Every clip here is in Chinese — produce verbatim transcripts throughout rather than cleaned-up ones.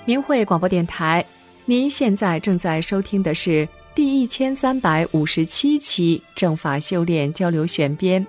明慧广播电台，您现在正在收听的是第一千三百五十七期正法修炼交流选编。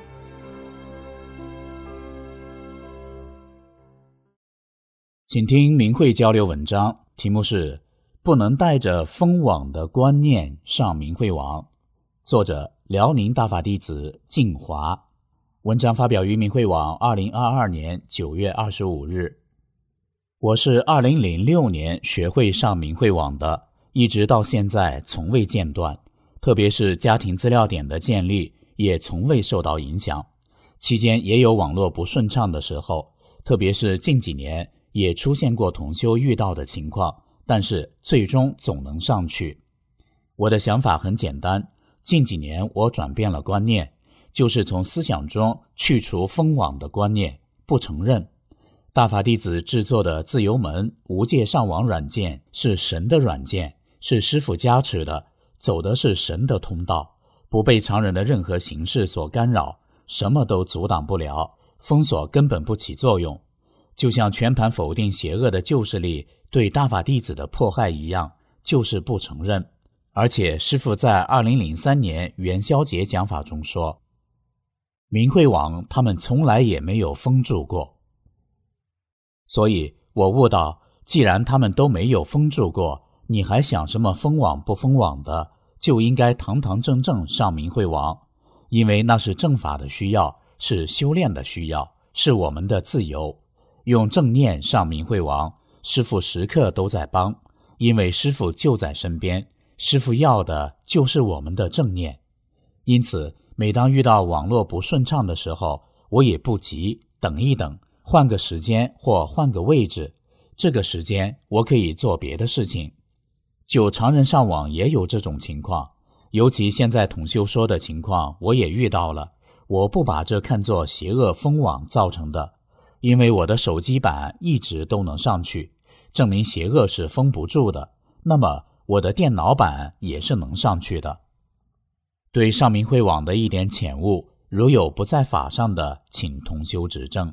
请听明慧交流文章，题目是不能带着封网的观念上明慧网，作者辽宁大法弟子静华，文章发表于明慧网二零二二年九月二十五日。我是二零零六年学会上明慧网的，一直到现在从未间断，特别是家庭资料点的建立也从未受到影响。期间也有网络不顺畅的时候，特别是近几年也出现过同修遇到的情况，但是最终总能上去。我的想法很简单，近几年我转变了观念，就是从思想中去除封网的观念，不承认大法弟子制作的自由门无界上网软件是神的软件，是师父加持的，走的是神的通道，不被常人的任何形式所干扰，什么都阻挡不了，封锁根本不起作用。就像全盘否定邪恶的旧势力对大法弟子的迫害一样，就是不承认。而且师父在二零零三年元宵节讲法中说，明慧网他们从来也没有封住过。所以我悟到，既然他们都没有封住过，你还想什么封网不封网的，就应该堂堂正正上明慧网，因为那是正法的需要，是修炼的需要，是我们的自由。用正念上明慧网，师父时刻都在帮，因为师父就在身边，师父要的就是我们的正念。因此每当遇到网络不顺畅的时候，我也不急，等一等，换个时间或换个位置，这个时间我可以做别的事情。就常人上网也有这种情况，尤其现在统修说的情况我也遇到了，我不把这看作邪恶封网造成的，因为我的手机版一直都能上去，证明邪恶是封不住的，那么我的电脑版也是能上去的。对上明慧网的一点浅悟，如有不在法上的，请同修指正。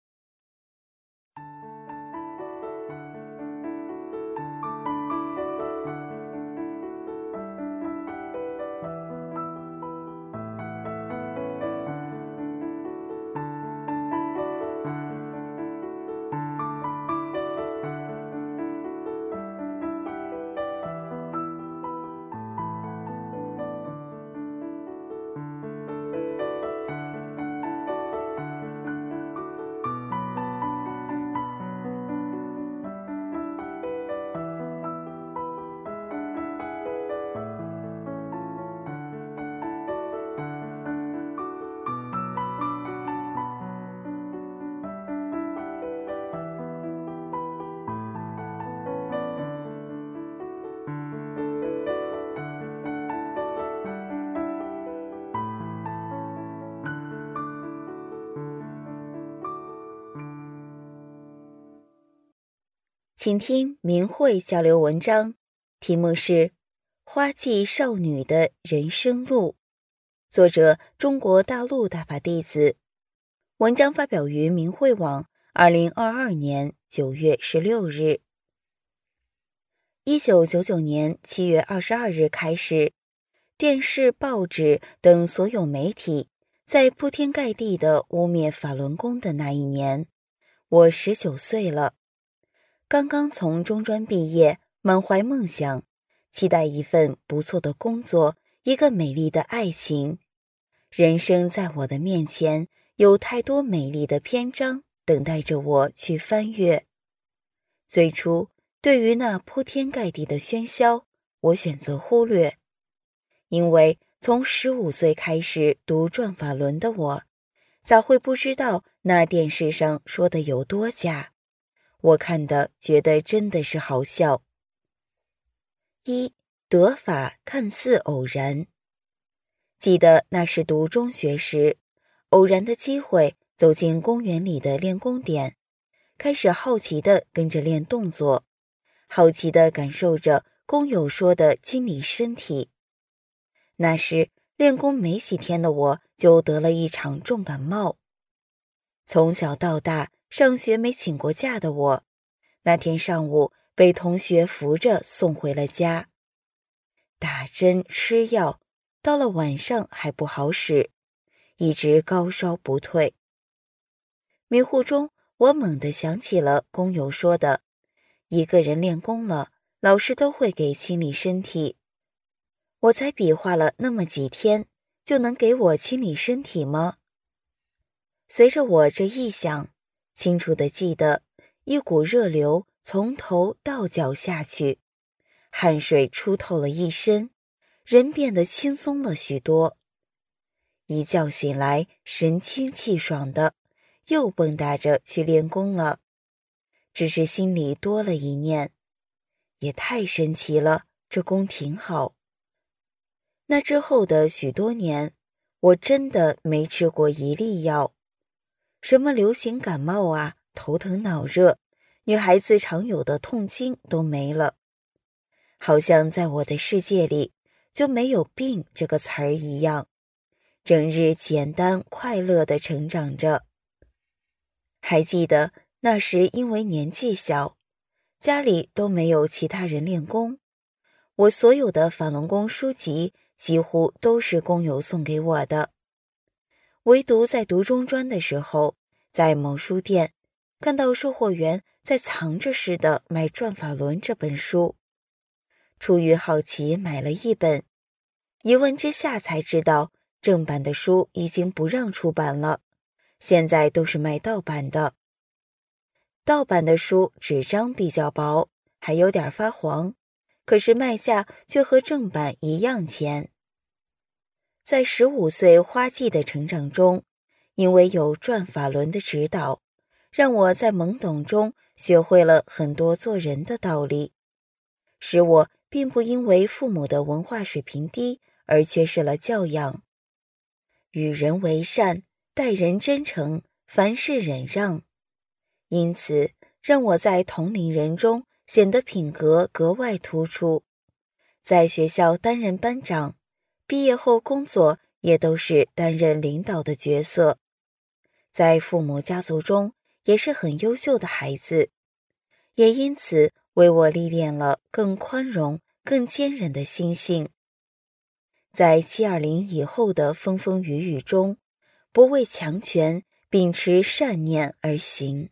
请听明慧交流文章，题目是花季少女的人生路，作者中国大陆大法弟子，文章发表于明慧网二零二二年九月十六日。一九九九年七月二十二日开始，电视、报纸等所有媒体在铺天盖地的污蔑法轮功的那一年，我十九岁了。刚刚从中专毕业，满怀梦想，期待一份不错的工作，一个美丽的爱情。人生在我的面前，有太多美丽的篇章等待着我去翻阅。最初，对于那铺天盖地的喧嚣，我选择忽略，因为从十五岁开始读转法轮的我，咋会不知道那电视上说的有多假？我看的觉得真的是好笑。一，得法看似偶然。记得那是读中学时，偶然的机会走进公园里的练功点，开始好奇地跟着练动作，好奇地感受着工友说的清理身体。那时练功没几天的我就得了一场重感冒。从小到大上学没请过假的我，那天上午被同学扶着送回了家。打针吃药，到了晚上还不好使，一直高烧不退。迷糊中，我猛地想起了工友说的，一个人练功了，老师都会给清理身体。我才比划了那么几天，就能给我清理身体吗？随着我这一想，清楚地记得一股热流从头到脚下去，汗水出透了一身，人变得轻松了许多。一觉醒来，神清气爽的，又蹦跶着去练功了。只是心里多了一念，也太神奇了，这功挺好。那之后的许多年，我真的没吃过一粒药。什么流行感冒啊，头疼脑热，女孩子常有的痛经都没了。好像在我的世界里就没有病这个词儿一样，整日简单快乐地成长着。还记得那时因为年纪小，家里都没有其他人练功，我所有的法轮功书籍几乎都是工友送给我的。唯独在读中专的时候，在某书店看到售货员在藏着似的卖《转法轮》这本书，出于好奇买了一本，一问之下才知道正版的书已经不让出版了，现在都是卖盗版的。盗版的书纸张比较薄，还有点发黄，可是卖价却和正版一样钱。在十五岁花季的成长中，因为有转法轮的指导，让我在懵懂中学会了很多做人的道理，使我并不因为父母的文化水平低而缺失了教养。与人为善，待人真诚，凡事忍让，因此让我在同龄人中显得品格格外突出。在学校担任班长，毕业后工作也都是担任领导的角色。在父母家族中也是很优秀的孩子，也因此为我历练了更宽容、更坚韧的心性。在七二零以后的风风雨雨中，不畏强权，秉持善念而行。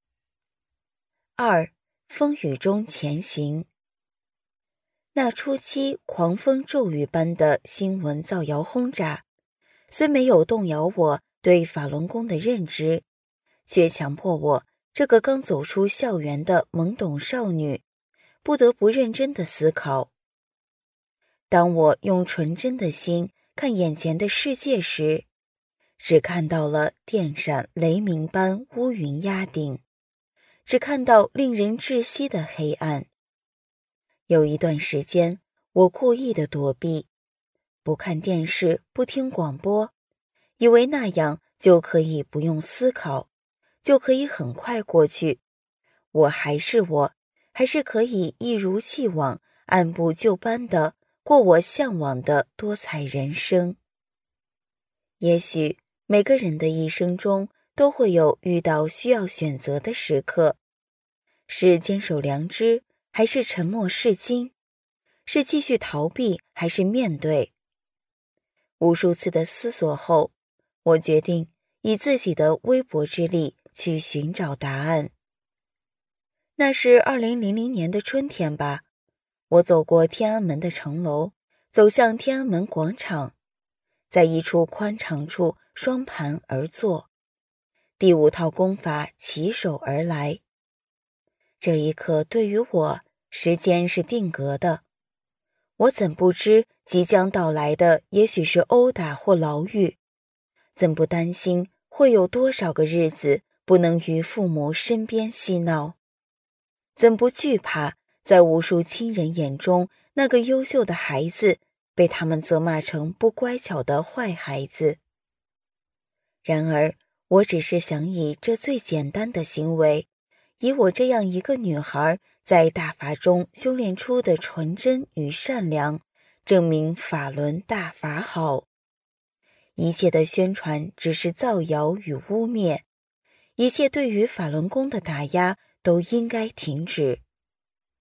二，风雨中前行。那初期狂风骤雨般的新闻造谣轰炸，虽没有动摇我对法轮功的认知，却强迫我这个刚走出校园的懵懂少女，不得不认真地思考。当我用纯真的心看眼前的世界时，只看到了电闪雷鸣般乌云压顶，只看到令人窒息的黑暗。有一段时间，我故意的躲避，不看电视，不听广播，以为那样就可以不用思考，就可以很快过去。我还是我，还是可以一如既往，按部就班地过我向往的多彩人生。也许每个人的一生中都会有遇到需要选择的时刻，是坚守良知，还是沉默是金？是继续逃避，还是面对？无数次的思索后，我决定以自己的微薄之力去寻找答案。那是二零零零年的春天吧，我走过天安门的城楼，走向天安门广场，在一处宽敞处双盘而坐，第五套功法起手而来。这一刻对于我，时间是定格的。我怎不知即将到来的也许是殴打或牢狱？怎不担心会有多少个日子不能与父母身边嬉闹？怎不惧怕在无数亲人眼中，那个优秀的孩子被他们责骂成不乖巧的坏孩子？然而，我只是想以这最简单的行为，以我这样一个女孩在大法中修炼出的纯真与善良，证明法轮大法好。一切的宣传只是造谣与污蔑，一切对于法轮功的打压都应该停止。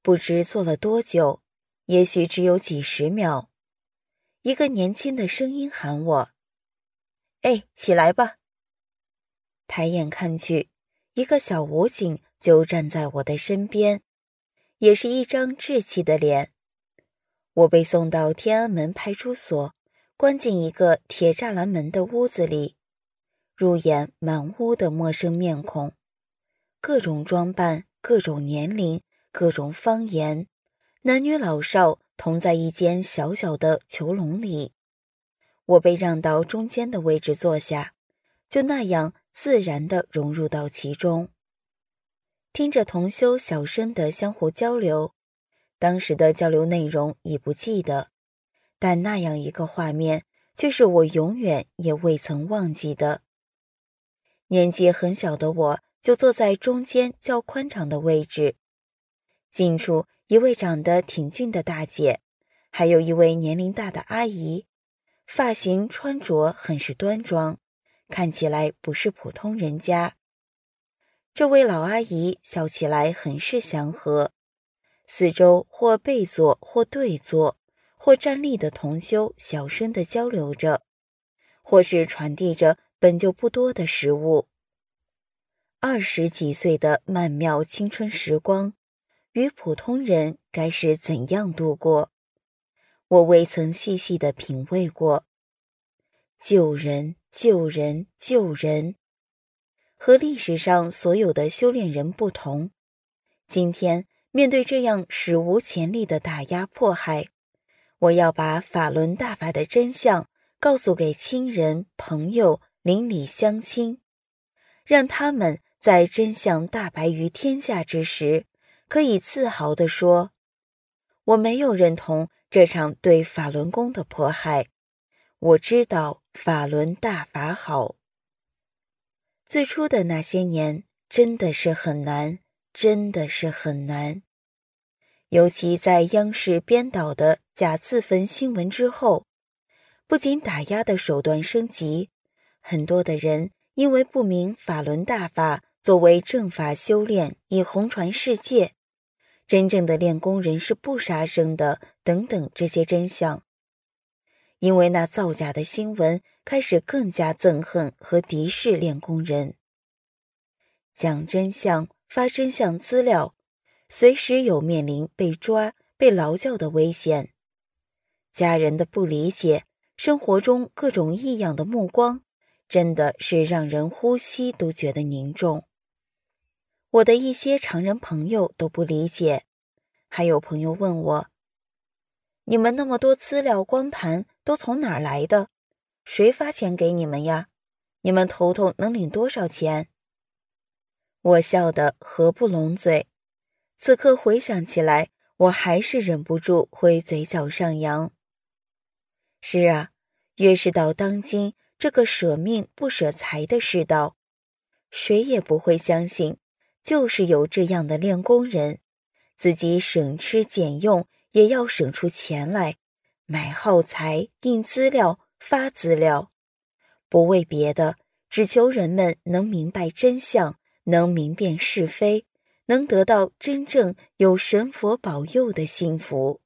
不知坐了多久，也许只有几十秒。一个年轻的声音喊我：“哎，起来吧！”抬眼看去，一个小武警就站在我的身边，也是一张稚气的脸。我被送到天安门派出所，关进一个铁栅栏门的屋子里，入眼满屋的陌生面孔，各种装扮，各种年龄，各种方言，男女老少同在一间小小的囚笼里。我被让到中间的位置坐下，就那样自然地融入到其中，听着同修小声的相互交流。当时的交流内容已不记得，但那样一个画面却是我永远也未曾忘记的。年纪很小的我就坐在中间较宽敞的位置，近处一位长得挺俊的大姐，还有一位年龄大的阿姨，发型穿着很是端庄，看起来不是普通人家。这位老阿姨笑起来很是祥和，四周或背坐或对坐或站立的同修小声地交流着，或是传递着本就不多的食物。二十几岁的曼妙青春时光，与普通人该是怎样度过，我未曾细细地品味过。救人，救人，救人。和历史上所有的修炼人不同，今天面对这样史无前例的打压迫害，我要把法轮大法的真相告诉给亲人、朋友、邻里乡亲，让他们在真相大白于天下之时，可以自豪地说：我没有认同这场对法轮功的迫害，我知道法轮大法好。最初的那些年真的是很难，真的是很难。尤其在央视编导的假自焚新闻之后，不仅打压的手段升级，很多的人因为不明法轮大法作为正法修炼以弘传世界，真正的练功人是不杀生的等等这些真相，因为那造假的新闻开始更加憎恨和敌视练功人。讲真相，发真相资料，随时有面临被抓、被劳教的危险。家人的不理解，生活中各种异样的目光，真的是让人呼吸都觉得凝重。我的一些常人朋友都不理解，还有朋友问我：你们那么多资料光盘都从哪儿来的？谁发钱给你们呀？你们头头能领多少钱？我笑得合不拢嘴，此刻回想起来，我还是忍不住会嘴角上扬。是啊，越是到当今这个舍命不舍财的世道，谁也不会相信，就是有这样的练功人，自己省吃俭用也要省出钱来，买耗材、印资料、发资料，不为别的，只求人们能明白真相，能明辨是非，能得到真正有神佛保佑的幸福。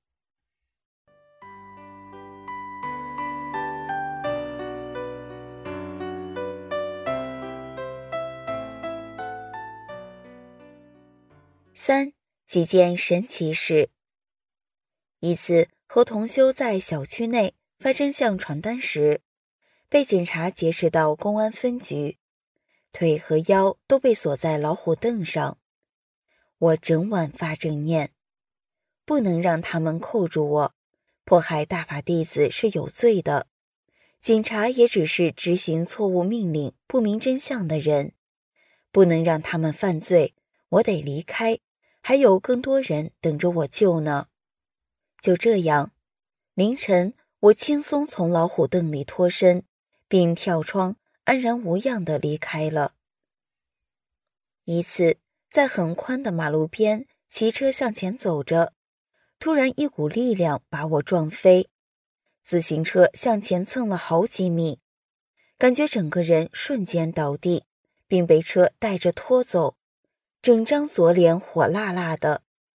三、几件神奇事。一次和同修在小区内发真相传单时，被警察劫持到公安分局，腿和腰都被锁在老虎凳上。我整晚发正念，不能让他们扣住我，迫害大法弟子是有罪的，警察也只是执行错误命令、不明真相的人，不能让他们犯罪，我得离开，还有更多人等着我救呢。就这样，凌晨我轻松从老虎凳里脱身，并跳窗安然无恙地离开了。一次在很宽的马路边骑车向前走着，突然一股力量把我撞飞，自行车向前蹭了好几米，感觉整个人瞬间倒地，并被车带着拖走，整张左脸火辣辣的，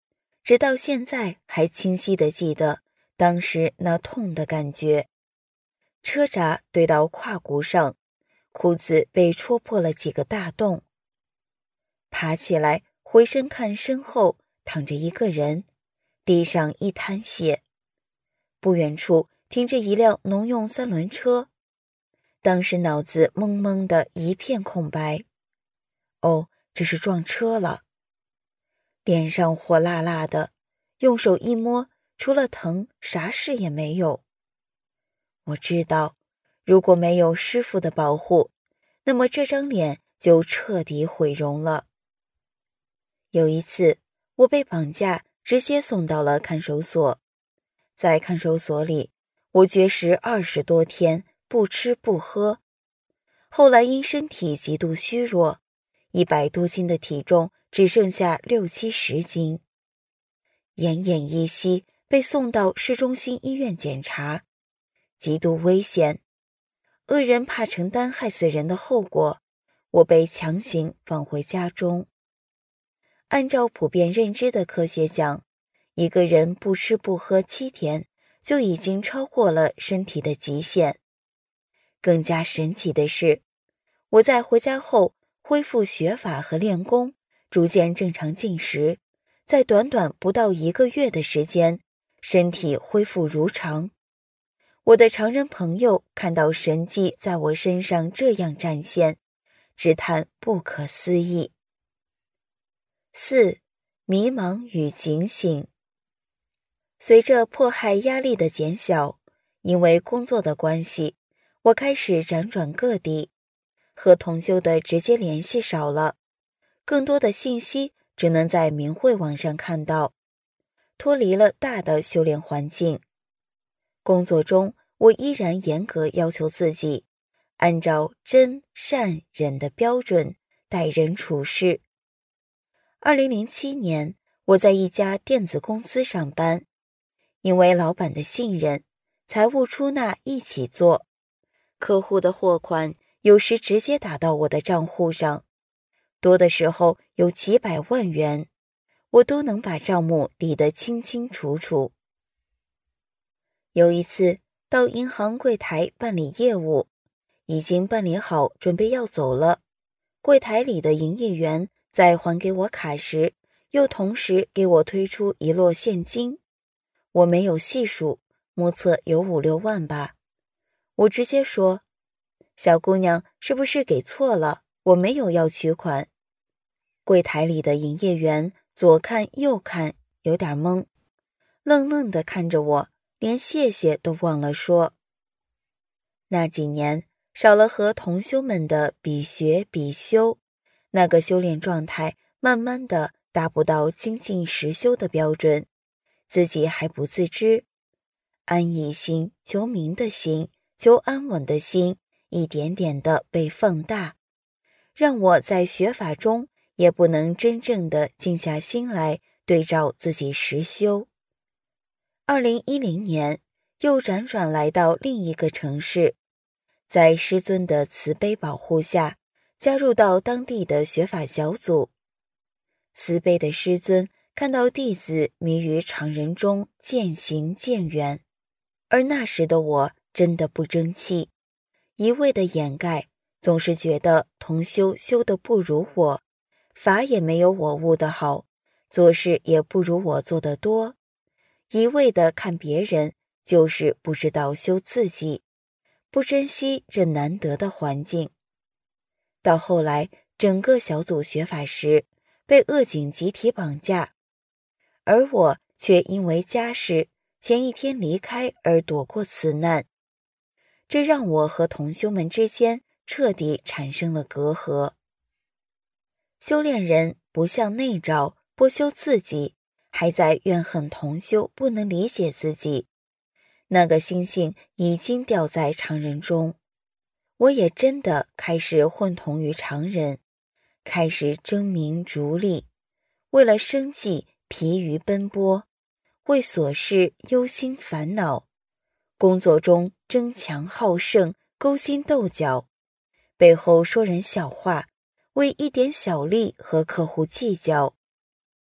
直到现在还清晰地记得当时那痛的感觉。车闸对到胯骨上，裤子被戳破了几个大洞。爬起来回身看，身后躺着一个人，地上一滩血。不远处停着一辆农用三轮车。当时脑子蒙蒙的一片空白。哦，这是撞车了。脸上火辣辣的，用手一摸，除了疼，啥事也没有。我知道，如果没有师傅的保护，那么这张脸就彻底毁容了。有一次，我被绑架，直接送到了看守所。在看守所里，我绝食二十多天，不吃不喝。后来因身体极度虚弱，一百多斤的体重只剩下六七十斤。奄奄一息，被送到市中心医院检查。极度危险，恶人怕承担害死人的后果，我被强行放回家中。按照普遍认知的科学讲，一个人不吃不喝七天，就已经超过了身体的极限。更加神奇的是，我在回家后恢复学法和练功，逐渐正常进食，在短短不到一个月的时间，身体恢复如常。我的常人朋友看到神迹在我身上这样展现，直叹不可思议。四、迷茫与警醒。随着迫害压力的减小，因为工作的关系，我开始辗转各地，和同修的直接联系少了，更多的信息只能在明慧网上看到，脱离了大的修炼环境。工作中，我依然严格要求自己，按照真善忍的标准待人处事。二零零七年，我在一家电子公司上班，因为老板的信任，财务出纳一起做，客户的货款有时直接打到我的账户上，多的时候有几百万元，我都能把账目理得清清楚楚。有一次到银行柜台办理业务，已经办理好，准备要走了，柜台里的营业员在还给我卡时，又同时给我推出一摞现金，我没有细数，目测有五六万吧。我直接说，小姑娘是不是给错了？我没有要取款。柜台里的营业员左看右看，有点懵，愣愣地看着我，连谢谢都忘了说。那几年少了和同修们的比学比修，那个修炼状态慢慢的达不到精进实修的标准，自己还不自知。安逸心、求名的心、求安稳的心一点点的被放大，让我在学法中也不能真正的静下心来对照自己实修。二零一零年又辗转来到另一个城市，在师尊的慈悲保护下，加入到当地的学法小组。慈悲的师尊看到弟子迷于常人中渐行渐远，而那时的我真的不争气，一味的掩盖，总是觉得同修修得不如我，法也没有我悟得好，做事也不如我做得多，一味的看别人，就是不知道修自己，不珍惜这难得的环境。到后来整个小组学法时，被恶警集体绑架，而我却因为家事前一天离开而躲过此难，这让我和同修们之间彻底产生了隔阂。修炼人不向内照，不修自己，还在怨恨同修不能理解自己，那个心性已经掉在常人中。我也真的开始混同于常人，开始争名逐利，为了生计疲于奔波，为琐事忧心烦恼，工作中争强好胜，勾心斗角，背后说人笑话，为一点小利和客户计较，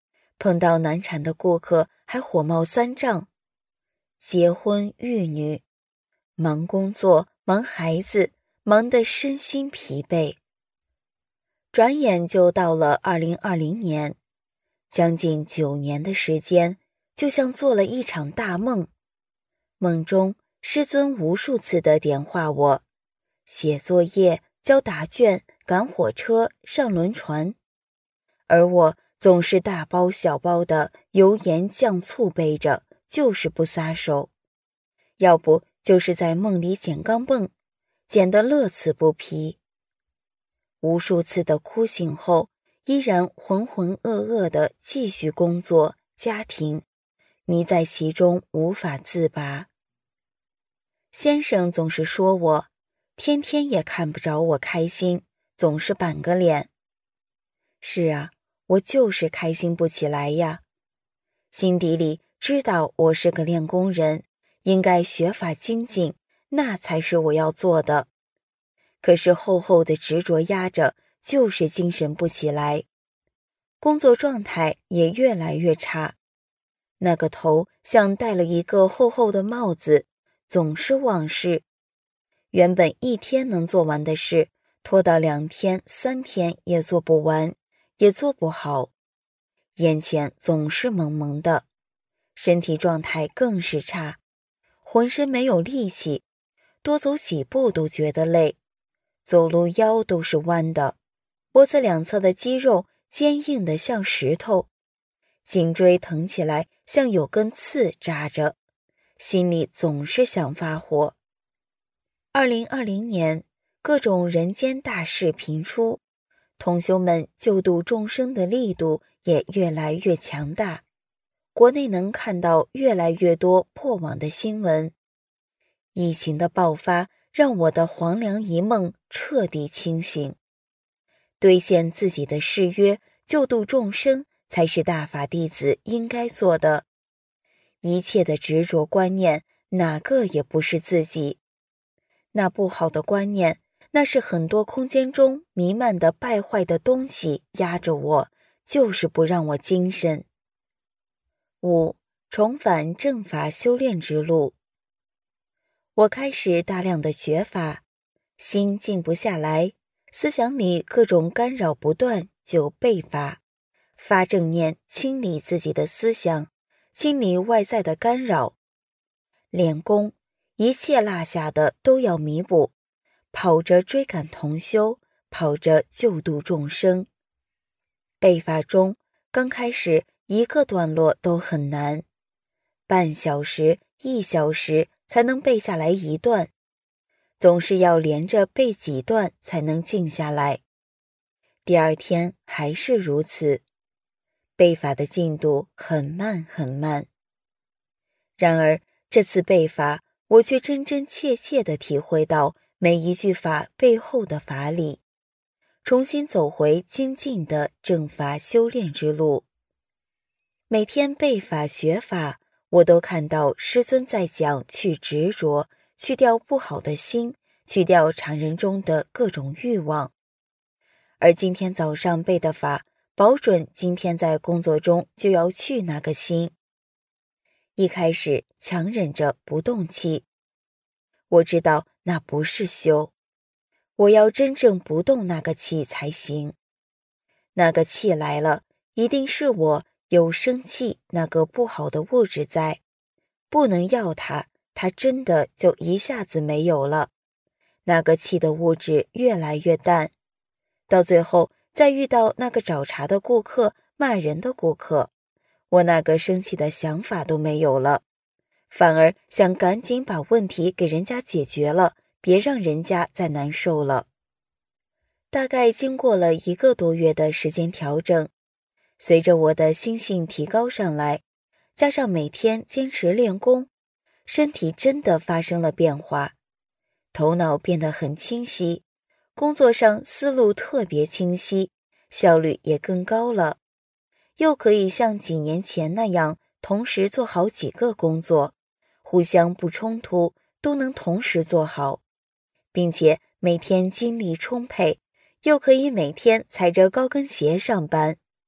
碰到难缠的顾客还火冒三丈。结婚育女，忙工作，忙孩子，忙得身心疲惫。转眼就到了二零二零年，将近九年的时间，就像做了一场大梦。梦中师尊无数次地点化我，写作业、交答卷、赶火车、上轮船，而我总是大包小包的油盐酱醋背着，就是不撒手，要不就是在梦里捡钢镚，捡得乐此不疲。无数次的哭醒后，依然浑浑噩噩地继续工作、家庭，迷在其中无法自拔。先生总是说我，天天也看不着我开心，总是板个脸。是啊，我就是开心不起来呀。心底里知道我是个练功人，应该学法精进，那才是我要做的。可是厚厚的执着压着，就是精神不起来，工作状态也越来越差。那个头像戴了一个厚厚的帽子，总是忘事。原本一天能做完的事，拖到两天、三天也做不完，也做不好。眼前总是蒙蒙的，身体状态更是差，浑身没有力气，多走几步都觉得累，走路腰都是弯的，脖子两侧的肌肉坚硬的像石头，颈椎疼起来像有根刺扎着，心里总是想发火。二零二零年，各种人间大事频出，同修们救度众生的力度也越来越强大，国内能看到越来越多破网的新闻。疫情的爆发让我的黄粱一梦彻底清醒，兑现自己的誓约，救度众生才是大法弟子应该做的。一切的执着观念，哪个也不是自己。那不好的观念，那是很多空间中弥漫的败坏的东西压着我，就是不让我精神。五、重返正法修炼之路。我开始大量的学法，心静不下来，思想里各种干扰不断，就背法，发正念，清理自己的思想，清理外在的干扰。练功，一切落下的都要弥补，跑着追赶同修，跑着救度众生。背法中，刚开始一个段落都很难，半小时、一小时才能背下来一段，总是要连着背几段才能静下来。第二天还是如此，背法的进度很慢很慢。然而这次背法，我却真真切切地体会到每一句法背后的法理，重新走回精进的正法修炼之路。每天背法学法，我都看到师尊在讲去执着，去掉不好的心，去掉常人中的各种欲望。而今天早上背的法，保准今天在工作中就要去那个心。一开始强忍着不动气，我知道那不是修，我要真正不动那个气才行。那个气来了，一定是我有生气那个不好的物质在，不能要它，它真的就一下子没有了。那个气的物质越来越淡，到最后再遇到那个找茬的顾客、骂人的顾客，我那个生气的想法都没有了，反而想赶紧把问题给人家解决了，别让人家再难受了。大概经过了一个多月的时间调整，随着我的心性提高上来，加上每天坚持练功，身体真的发生了变化，头脑变得很清晰，工作上思路特别清晰，效率也更高了，又可以像几年前那样同时做好几个工作，互相不冲突，都能同时做好，并且每天精力充沛，又可以每天踩着高跟鞋上班，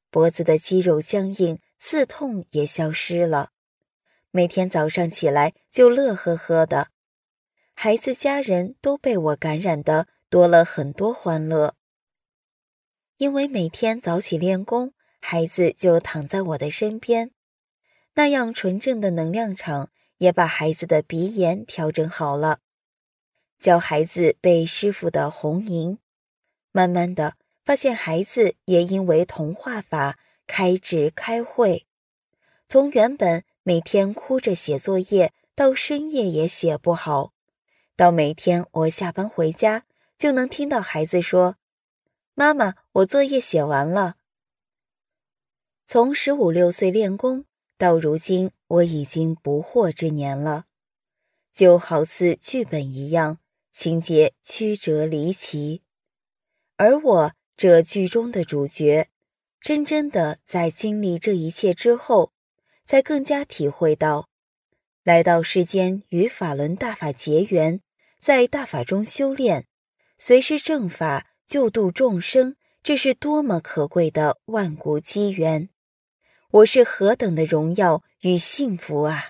脖子的肌肉僵硬，刺痛也消失了。每天早上起来就乐呵呵的，孩子家人都被我感染的多了很多欢乐。因为每天早起练功，孩子就躺在我的身边，那样纯正的能量场也把孩子的鼻炎调整好了。教孩子背师傅的红银，慢慢的发现孩子也因为同化法开智开慧，从原本每天哭着写作业到深夜也写不好，到每天我下班回家就能听到孩子说：妈妈，我作业写完了。从十五六岁练功到如今，我已经不惑之年了，就好似剧本一样，情节曲折离奇。而我这剧中的主角，真正的在经历这一切之后，才更加体会到，来到世间与法轮大法结缘，在大法中修炼，随师正法，救度众生，这是多么可贵的万古机缘！我是何等的荣耀与幸福啊！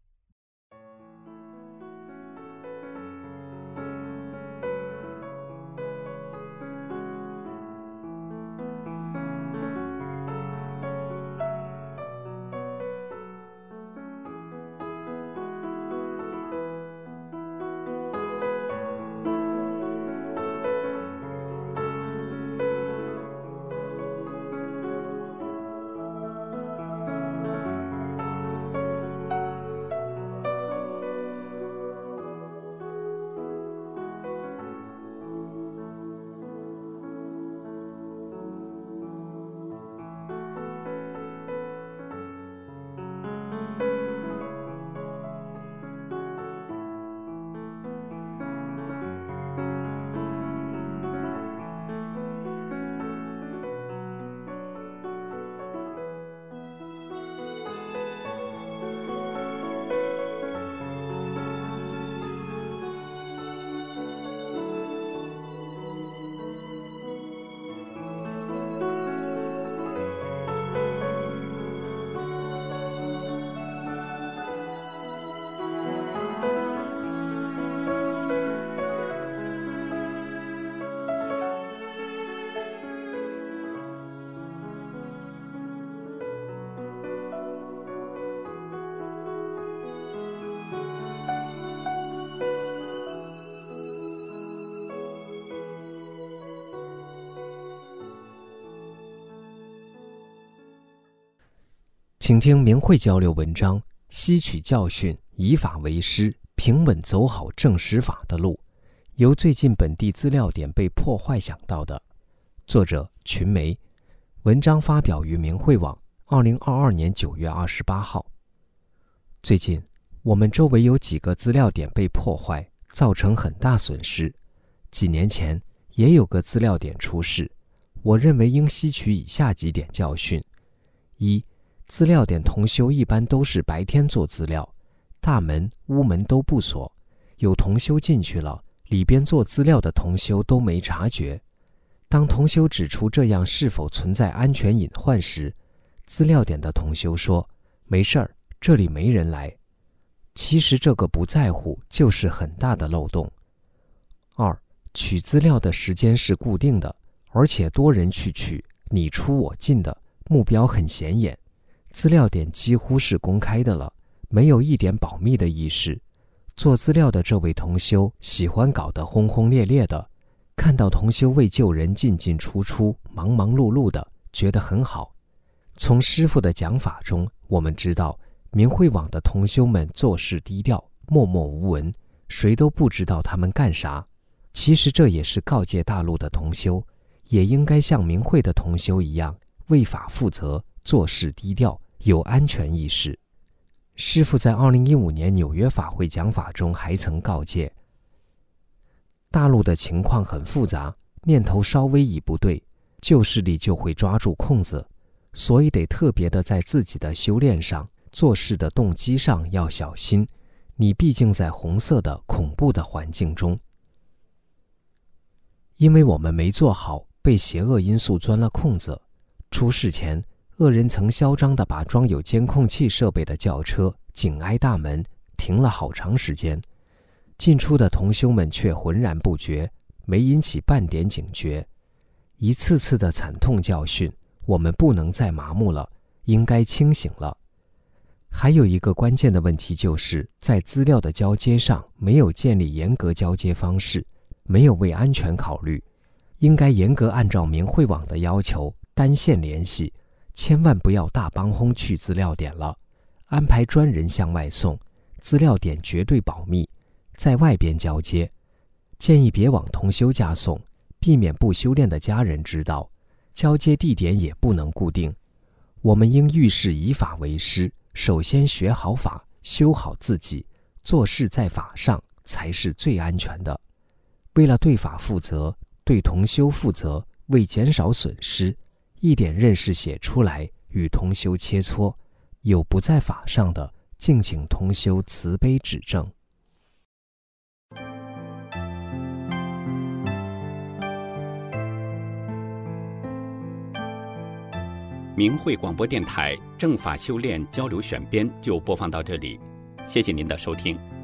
请听明慧交流文章，吸取教训，以法为师，平稳走好正实法的路。由最近本地资料点被破坏想到的，作者群梅，文章发表于明慧网，二零二二年九月二十八号。最近我们周围有几个资料点被破坏，造成很大损失。几年前也有个资料点出事，我认为应吸取以下几点教训：一、资料点同修一般都是白天做资料，大门、屋门都不锁，有同修进去了，里边做资料的同修都没察觉。当同修指出这样是否存在安全隐患时，资料点的同修说：没事儿，这里没人来。其实这个不在乎就是很大的漏洞。二、取资料的时间是固定的，而且多人去取，你出我进的，目标很显眼。资料点几乎是公开的了，没有一点保密的意识。做资料的这位同修喜欢搞得轰轰烈烈的，看到同修为救人进进出出，忙忙碌碌的，觉得很好。从师父的讲法中，我们知道明慧网的同修们做事低调，默默无闻，谁都不知道他们干啥。其实这也是告诫大陆的同修，也应该像明慧的同修一样，为法负责，做事低调，有安全意识。师父在二零一五年纽约法会讲法中还曾告诫，大陆的情况很复杂，念头稍微一不对，旧势力就会抓住空子，所以得特别的在自己的修炼上，做事的动机上要小心。你毕竟在红色的恐怖的环境中，因为我们没做好，被邪恶因素钻了空子， 出事前，恶人曾嚣张地把装有监控器设备的轿车紧挨大门停了好长时间，进出的同修们却浑然不觉，没引起半点警觉。一次次的惨痛教训，我们不能再麻木了，应该清醒了。还有一个关键的问题，就是在资料的交接上没有建立严格交接方式，没有为安全考虑，应该严格按照明慧网的要求单线联系，千万不要大帮轰去资料点了，安排专人向外送，资料点绝对保密，在外边交接。建议别往同修家送，避免不修炼的家人知道，交接地点也不能固定。我们应遇事以法为师，首先学好法，修好自己，做事在法上才是最安全的。为了对法负责，对同修负责，为减少损失，一点认识写出来，与同修切磋。有不在法上的，敬请同修慈悲指正。 明慧广播电台正法修炼交流选编就播放到这里，谢谢您的收听。